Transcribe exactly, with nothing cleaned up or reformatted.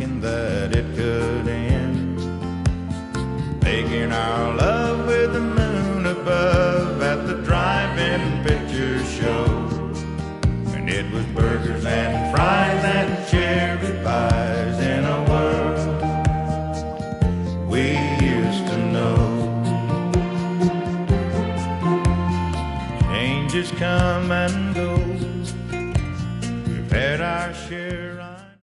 thinking that it could end, making our love with the moon above at the drive-in picture show. And it was burgers and fries and cherry pies in a world we used to know. Changes come and go, we've had our share